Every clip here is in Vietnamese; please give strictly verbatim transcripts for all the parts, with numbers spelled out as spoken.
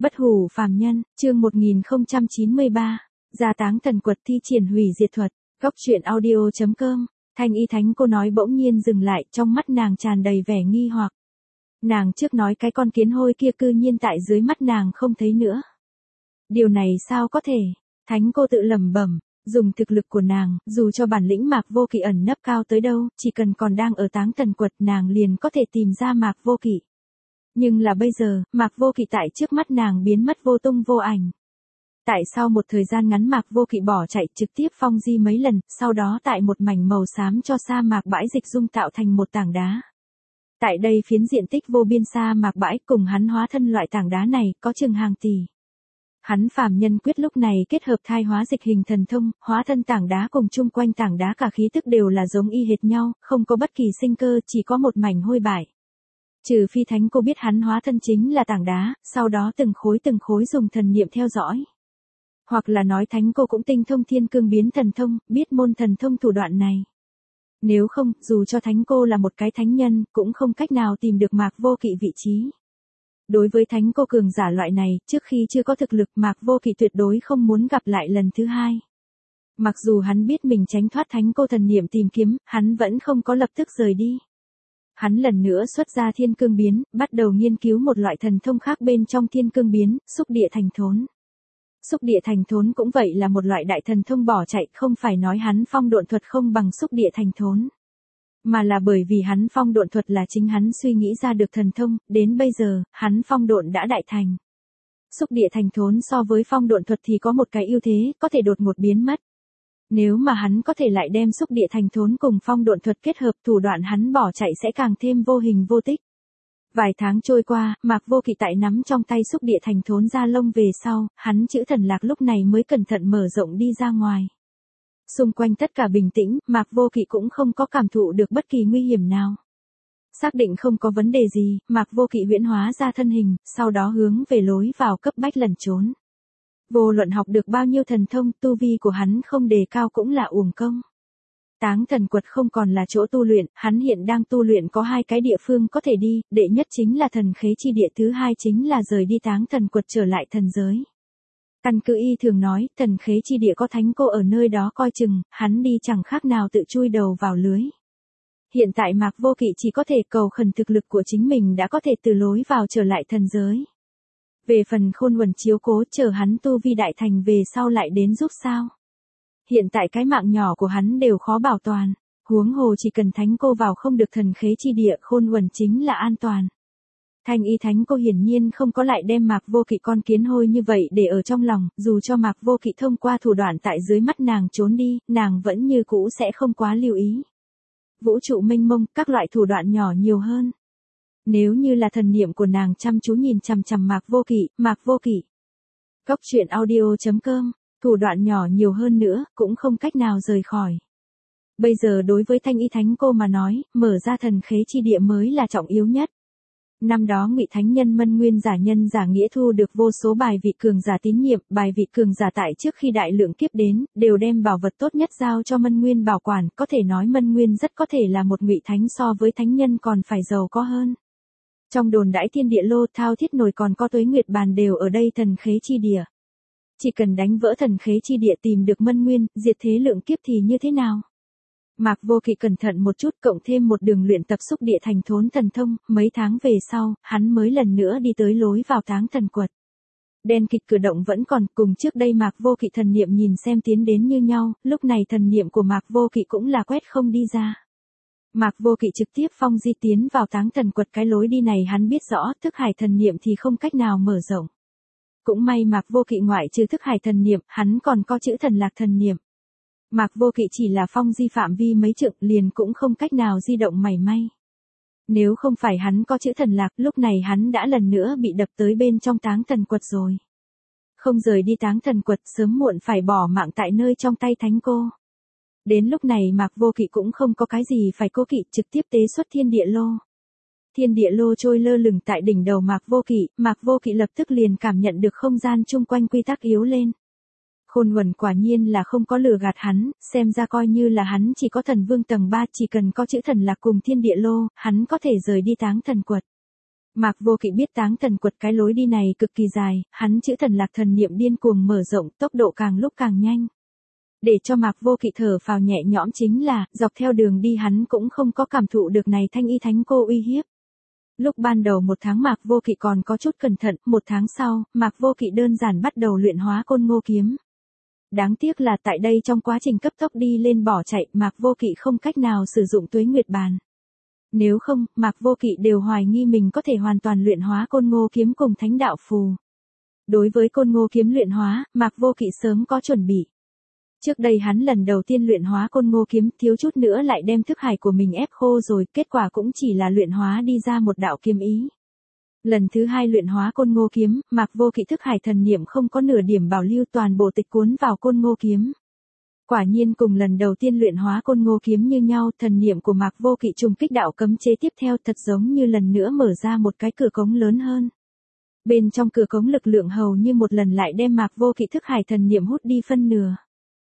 Bất hủ phàm nhân, chương một nghìn không trăm chín mươi ba, gia táng thần quật thi triển hủy diệt thuật, góc truyện audio chấm com, Thanh Y Thánh cô nói bỗng nhiên dừng lại, trong mắt nàng tràn đầy vẻ nghi hoặc. Nàng trước nói cái con kiến hôi kia cư nhiên tại dưới mắt nàng không thấy nữa. Điều này sao có thể? Thánh cô tự lẩm bẩm, dùng thực lực của nàng, dù cho bản lĩnh Mạc Vô Kỵ ẩn nấp cao tới đâu, chỉ cần còn đang ở táng thần quật nàng liền có thể tìm ra Mạc Vô Kỵ. Nhưng là bây giờ, Mạc Vô Kỵ tại trước mắt nàng biến mất vô tung vô ảnh. Tại sau một thời gian ngắn Mạc Vô Kỵ bỏ chạy trực tiếp phong di mấy lần, sau đó tại một mảnh màu xám cho sa mạc bãi dịch dung tạo thành một tảng đá. Tại đây phiến diện tích vô biên sa mạc bãi cùng hắn hóa thân loại tảng đá này có chừng hàng tỷ. Hắn phàm nhân quyết lúc này kết hợp thai hóa dịch hình thần thông, hóa thân tảng đá cùng chung quanh tảng đá cả khí tức đều là giống y hệt nhau, không có bất kỳ sinh cơ, chỉ có một mảnh hôi bại. Trừ phi thánh cô biết hắn hóa thân chính là tảng đá, sau đó từng khối từng khối dùng thần niệm theo dõi. Hoặc là nói thánh cô cũng tinh thông thiên cương biến thần thông, biết môn thần thông thủ đoạn này. Nếu không, dù cho thánh cô là một cái thánh nhân, cũng không cách nào tìm được Mạc Vô Kỵ vị trí. Đối với thánh cô cường giả loại này, trước khi chưa có thực lực Mạc Vô Kỵ tuyệt đối không muốn gặp lại lần thứ hai. Mặc dù hắn biết mình tránh thoát thánh cô thần niệm tìm kiếm, hắn vẫn không có lập tức rời đi. Hắn lần nữa xuất ra thiên cương biến, bắt đầu nghiên cứu một loại thần thông khác bên trong thiên cương biến, xúc địa thành thốn. Xúc địa thành thốn cũng vậy là một loại đại thần thông bỏ chạy, không phải nói hắn phong độn thuật không bằng xúc địa thành thốn. Mà là bởi vì hắn phong độn thuật là chính hắn suy nghĩ ra được thần thông, đến bây giờ, hắn phong độn đã đại thành. Xúc địa thành thốn so với phong độn thuật thì có một cái ưu thế, có thể đột ngột biến mất. Nếu mà hắn có thể lại đem xúc địa thành thốn cùng phong độn thuật kết hợp, thủ đoạn hắn bỏ chạy sẽ càng thêm vô hình vô tích. Vài tháng trôi qua, Mạc Vô Kỵ tại nắm trong tay xúc địa thành thốn ra lông về sau, hắn chữ thần lạc lúc này mới cẩn thận mở rộng đi ra ngoài. Xung quanh tất cả bình tĩnh, Mạc Vô Kỵ cũng không có cảm thụ được bất kỳ nguy hiểm nào. Xác định không có vấn đề gì, Mạc Vô Kỵ huyễn hóa ra thân hình, sau đó hướng về lối vào cấp bách lẩn trốn. Vô luận học được bao nhiêu thần thông, tu vi của hắn không đề cao cũng là uổng công. Táng thần quật không còn là chỗ tu luyện, hắn hiện đang tu luyện có hai cái địa phương có thể đi, đệ nhất chính là thần khế chi địa, thứ hai chính là rời đi táng thần quật trở lại thần giới. Căn cứ y thường nói, thần khế chi địa có thánh cô ở nơi đó coi chừng, hắn đi chẳng khác nào tự chui đầu vào lưới. Hiện tại Mạc Vô Kỵ chỉ có thể cầu khẩn thực lực của chính mình đã có thể từ lối vào trở lại thần giới. Về phần Khôn Uẩn chiếu cố chờ hắn tu vi đại thành về sau lại đến giúp sao. Hiện tại cái mạng nhỏ của hắn đều khó bảo toàn, huống hồ chỉ cần thánh cô vào không được thần khế chi địa, Khôn Uẩn chính là an toàn. Thanh Y Thánh cô hiển nhiên không có lại đem Mạc Vô Kỵ con kiến hôi như vậy để ở trong lòng, dù cho Mạc Vô Kỵ thông qua thủ đoạn tại dưới mắt nàng trốn đi, nàng vẫn như cũ sẽ không quá lưu ý. Vũ trụ mênh mông, các loại thủ đoạn nhỏ nhiều hơn. Nếu như là thần niệm của nàng chăm chú nhìn chằm chằm Mạc Vô Kỵ, Mạc Vô Kỵ. Góc truyện audio chấm com, thủ đoạn nhỏ nhiều hơn nữa, cũng không cách nào rời khỏi. Bây giờ đối với Thanh Y Thánh cô mà nói, mở ra thần khế chi địa mới là trọng yếu nhất. Năm đó Ngụy Thánh Nhân Mân Nguyên giả nhân giả nghĩa thu được vô số bài vị cường giả tín nhiệm, bài vị cường giả tại trước khi đại lượng kiếp đến, đều đem bảo vật tốt nhất giao cho Mân Nguyên bảo quản, có thể nói Mân Nguyên rất có thể là một Ngụy Thánh so với Thánh Nhân còn phải giàu có hơn. Trong đồn đãi thiên địa lô thao thiết nổi còn có Tuế Nguyệt bàn đều ở đây thần khế chi địa. Chỉ cần đánh vỡ thần khế chi địa tìm được Mân Nguyên, diệt thế lượng kiếp thì như thế nào? Mạc Vô Kỵ cẩn thận một chút cộng thêm một đường luyện tập xúc địa thành thốn thần thông, mấy tháng về sau, hắn mới lần nữa đi tới lối vào táng thần quật. Đen kịt cử động vẫn còn, cùng trước đây Mạc Vô Kỵ thần niệm nhìn xem tiến đến như nhau, lúc này thần niệm của Mạc Vô Kỵ cũng là quét không đi ra. Mạc Vô Kỵ trực tiếp phong di tiến vào táng thần quật, cái lối đi này hắn biết rõ, thức hải thần niệm thì không cách nào mở rộng. Cũng may Mạc Vô Kỵ ngoại trừ thức hải thần niệm, hắn còn có chữ thần lạc thần niệm. Mạc Vô Kỵ chỉ là phong di phạm vi mấy trượng liền cũng không cách nào di động mảy may. Nếu không phải hắn có chữ thần lạc, lúc này hắn đã lần nữa bị đập tới bên trong táng thần quật rồi. Không rời đi táng thần quật sớm muộn phải bỏ mạng tại nơi trong tay thánh cô. Đến lúc này Mạc Vô Kỵ cũng không có cái gì phải cố kỵ, trực tiếp tế xuất thiên địa lô. Thiên địa lô trôi lơ lửng tại đỉnh đầu Mạc Vô Kỵ, Mạc Vô Kỵ lập tức liền cảm nhận được không gian chung quanh quy tắc yếu lên. Khôn Uẩn quả nhiên là không có lừa gạt hắn, xem ra coi như là hắn chỉ có thần vương tầng ba, chỉ cần có chữ thần lạc cùng thiên địa lô, hắn có thể rời đi táng thần quật. Mạc Vô Kỵ biết Táng Thần Quật cái lối đi này cực kỳ dài, hắn chữ thần lạc thần niệm điên cuồng mở rộng, tốc độ càng lúc càng nhanh. Để cho Mạc Vô Kỵ thở phào nhẹ nhõm chính là, dọc theo đường đi hắn cũng không có cảm thụ được này thanh y thánh cô uy hiếp. Lúc ban đầu một tháng Mạc Vô Kỵ còn có chút cẩn thận, một tháng sau, Mạc Vô Kỵ đơn giản bắt đầu luyện hóa Côn Ngô kiếm. Đáng tiếc là tại đây trong quá trình cấp tốc đi lên bỏ chạy, Mạc Vô Kỵ không cách nào sử dụng Tuế Nguyệt Bàn. Nếu không, Mạc Vô Kỵ đều hoài nghi mình có thể hoàn toàn luyện hóa Côn Ngô kiếm cùng Thánh Đạo Phù. Đối với Côn Ngô kiếm luyện hóa, Mạc Vô Kỵ sớm có chuẩn bị. Trước đây hắn lần đầu tiên luyện hóa Côn Ngô kiếm, thiếu chút nữa lại đem thức hải của mình ép khô rồi, kết quả cũng chỉ là luyện hóa đi ra một đạo kiếm ý. Lần thứ hai luyện hóa Côn Ngô kiếm, Mạc Vô Kỵ thức hải thần niệm không có nửa điểm bảo lưu, toàn bộ tịch cuốn vào Côn Ngô kiếm. Quả nhiên cùng lần đầu tiên luyện hóa Côn Ngô kiếm như nhau, thần niệm của Mạc Vô Kỵ trùng kích đạo cấm chế tiếp theo thật giống như lần nữa mở ra một cái cửa cống lớn hơn. Bên trong cửa cống lực lượng hầu như một lần lại đem Mạc Vô Kỵ thức hải thần niệm hút đi phân nửa.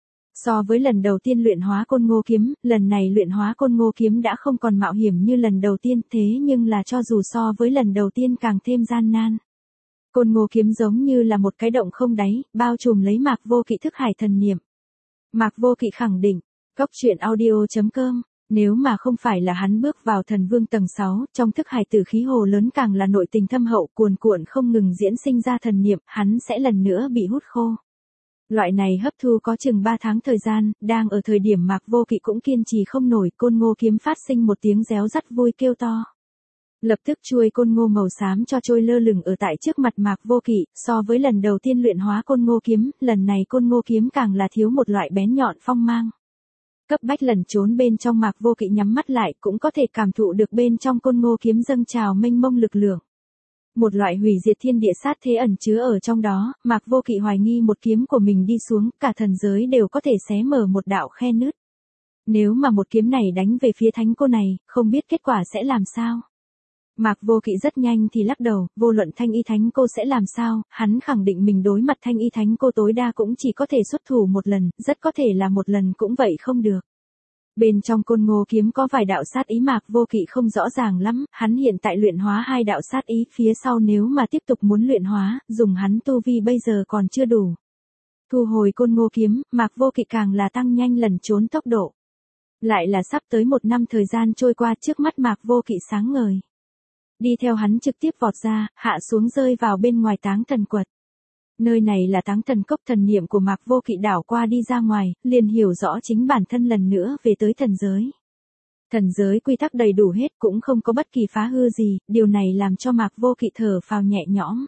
So với lần đầu tiên luyện hóa Côn Ngô kiếm, lần này luyện hóa Côn Ngô kiếm đã không còn mạo hiểm như lần đầu tiên, thế nhưng là cho dù so với lần đầu tiên càng thêm gian nan. Côn Ngô kiếm giống như là một cái động không đáy, bao trùm lấy Mạc Vô Kỵ thức hải thần niệm. Mạc Vô Kỵ khẳng định, Cốc Truyện Audio chấm com, nếu mà không phải là hắn bước vào thần vương tầng sáu, trong thức hải tử khí hồ lớn càng là nội tình thâm hậu cuồn cuộn không ngừng diễn sinh ra thần niệm, hắn sẽ lần nữa bị hút khô. Loại này hấp thu có chừng ba tháng thời gian, đang ở thời điểm Mạc Vô Kỵ cũng kiên trì không nổi, Côn Ngô kiếm phát sinh một tiếng réo rắt vui kêu to. Lập tức chuôi Côn Ngô màu xám cho trôi lơ lửng ở tại trước mặt Mạc Vô Kỵ, so với lần đầu tiên luyện hóa Côn Ngô kiếm, lần này Côn Ngô kiếm càng là thiếu một loại bén nhọn phong mang. Cấp bách lần trốn bên trong Mạc Vô Kỵ nhắm mắt lại cũng có thể cảm thụ được bên trong Côn Ngô kiếm dâng trào mênh mông lực lượng. Một loại hủy diệt thiên địa sát thế ẩn chứa ở trong đó, Mạc Vô Kỵ hoài nghi một kiếm của mình đi xuống, cả thần giới đều có thể xé mở một đạo khe nứt. Nếu mà một kiếm này đánh về phía thánh cô này, không biết kết quả sẽ làm sao. Mạc Vô Kỵ rất nhanh thì lắc đầu, vô luận thanh y thánh cô sẽ làm sao, hắn khẳng định mình đối mặt thanh y thánh cô tối đa cũng chỉ có thể xuất thủ một lần, rất có thể là một lần cũng vậy không được. Bên trong Côn Ngô kiếm có vài đạo sát ý Mạc Vô Kỵ không rõ ràng lắm, hắn hiện tại luyện hóa hai đạo sát ý, phía sau nếu mà tiếp tục muốn luyện hóa, dùng hắn tu vi bây giờ còn chưa đủ. Thu hồi Côn Ngô kiếm, Mạc Vô Kỵ càng là tăng nhanh lần trốn tốc độ. Lại là sắp tới một năm thời gian trôi qua, trước mắt Mạc Vô Kỵ sáng ngời. Đi theo hắn trực tiếp vọt ra, hạ xuống rơi vào bên ngoài Táng Thần Quật. Nơi này là Táng Thần Cốc, thần niệm của Mạc Vô Kỵ đảo qua đi ra ngoài, liền hiểu rõ chính bản thân lần nữa về tới thần giới. Thần giới quy tắc đầy đủ hết, cũng không có bất kỳ phá hư gì, điều này làm cho Mạc Vô Kỵ thở phào nhẹ nhõm.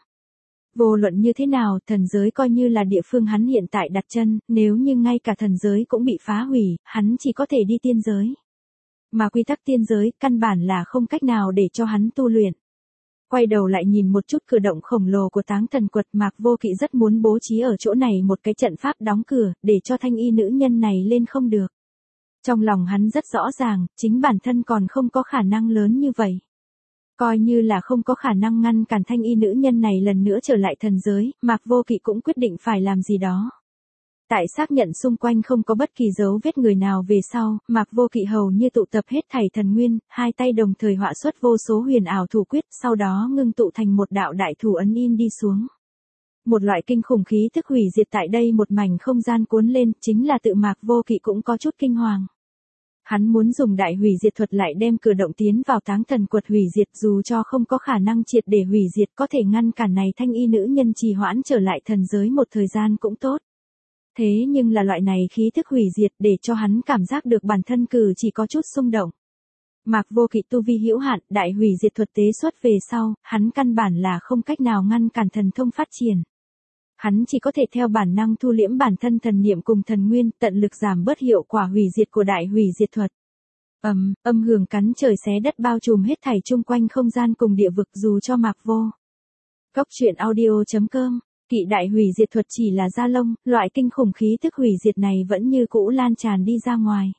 Vô luận như thế nào, thần giới coi như là địa phương hắn hiện tại đặt chân, nếu như ngay cả thần giới cũng bị phá hủy, hắn chỉ có thể đi tiên giới. Mà quy tắc tiên giới, căn bản là không cách nào để cho hắn tu luyện. Quay đầu lại nhìn một chút cửa động khổng lồ của Táng Thần Quật, Mạc Vô Kỵ rất muốn bố trí ở chỗ này một cái trận pháp đóng cửa, để cho thanh y nữ nhân này lên không được. Trong lòng hắn rất rõ ràng, chính bản thân còn không có khả năng lớn như vậy. Coi như là không có khả năng ngăn cản thanh y nữ nhân này lần nữa trở lại thần giới, Mạc Vô Kỵ cũng quyết định phải làm gì đó. Tại xác nhận xung quanh không có bất kỳ dấu vết người nào về sau, Mạc Vô Kỵ hầu như tụ tập hết thảy thần nguyên, hai tay đồng thời họa xuất vô số huyền ảo thủ quyết, sau đó ngưng tụ thành một đạo đại thủ ấn in đi xuống. Một loại kinh khủng khí tức hủy diệt tại đây một mảnh không gian cuốn lên, chính là tự Mạc Vô Kỵ cũng có chút kinh hoàng. Hắn muốn dùng đại hủy diệt thuật lại đem cửa động tiến vào Táng Thần Quật hủy diệt, dù cho không có khả năng triệt để hủy diệt, có thể ngăn cản này thanh y nữ nhân trì hoãn trở lại thần giới một thời gian cũng tốt. Thế nhưng là loại này khí thức hủy diệt để cho hắn cảm giác được bản thân cử chỉ có chút xung động. Mạc Vô Kỵ tu vi hữu hạn, đại hủy diệt thuật tế xuất về sau, hắn căn bản là không cách nào ngăn cản thần thông phát triển. Hắn chỉ có thể theo bản năng thu liễm bản thân thần niệm cùng thần nguyên, tận lực giảm bớt hiệu quả hủy diệt của đại hủy diệt thuật. Ầm, âm, âm hưởng cắn trời xé đất bao trùm hết thảy chung quanh không gian cùng địa vực, dù cho Mạc Vô. Cốc Truyện Audio chấm com. Kỵ đại hủy diệt thuật chỉ là da lông, loại kinh khủng khí tức hủy diệt này vẫn như cũ lan tràn đi ra ngoài.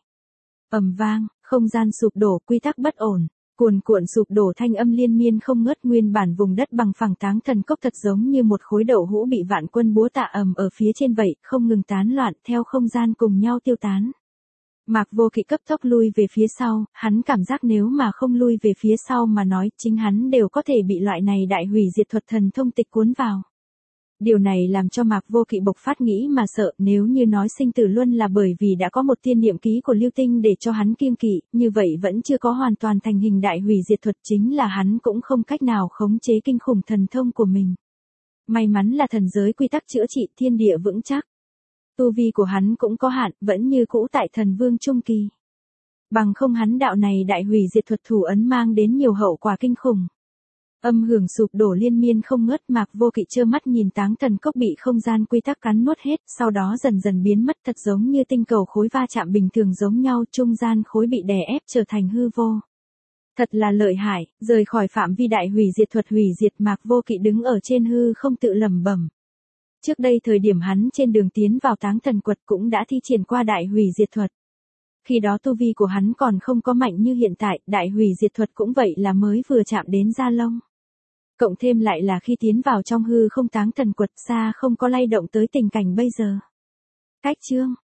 Ầm vang, không gian sụp đổ, quy tắc bất ổn, cuồn cuộn sụp đổ thanh âm liên miên không ngớt, nguyên bản vùng đất bằng phẳng Táng Thần Cốc thật giống như một khối đậu hũ bị vạn quân búa tạ ầm ở phía trên vậy, không ngừng tán loạn theo không gian cùng nhau tiêu tán. Mạc Vô Kỵ cấp tốc lui về phía sau, hắn cảm giác nếu mà không lui về phía sau mà nói chính hắn đều có thể bị loại này đại hủy diệt thuật thần thông tịch cuốn vào. Điều này làm cho Mạc Vô Kỵ bộc phát nghĩ mà sợ, nếu như nói sinh tử luân là bởi vì đã có một tiên niệm ký của Lưu Tinh để cho hắn kiêng kỵ, như vậy vẫn chưa có hoàn toàn thành hình đại hủy diệt thuật, chính là hắn cũng không cách nào khống chế kinh khủng thần thông của mình. May mắn là thần giới quy tắc chữa trị thiên địa vững chắc. Tu vi của hắn cũng có hạn, vẫn như cũ tại thần vương trung kỳ. Bằng không hắn đạo này đại hủy diệt thuật thủ ấn mang đến nhiều hậu quả kinh khủng. Âm hưởng sụp đổ liên miên không ngớt, Mạc Vô Kỵ trơ mắt nhìn táng thần cốc bị không gian quy tắc cắn nuốt hết, sau đó dần dần biến mất thật giống như tinh cầu khối va chạm bình thường giống nhau, trung gian khối bị đè ép trở thành hư vô. Thật là lợi hại, rời khỏi phạm vi đại hủy diệt thuật hủy diệt, Mạc Vô Kỵ đứng ở trên hư không tự lẩm bẩm. Trước đây thời điểm hắn trên đường tiến vào táng thần quật cũng đã thi triển qua đại hủy diệt thuật. Khi đó tu vi của hắn còn không có mạnh như hiện tại, đại hủy diệt thuật cũng vậy là mới vừa chạm đến da lông. Cộng thêm lại là khi tiến vào trong hư không táng thần quật xa không có lay động tới tình cảnh bây giờ. Cách chương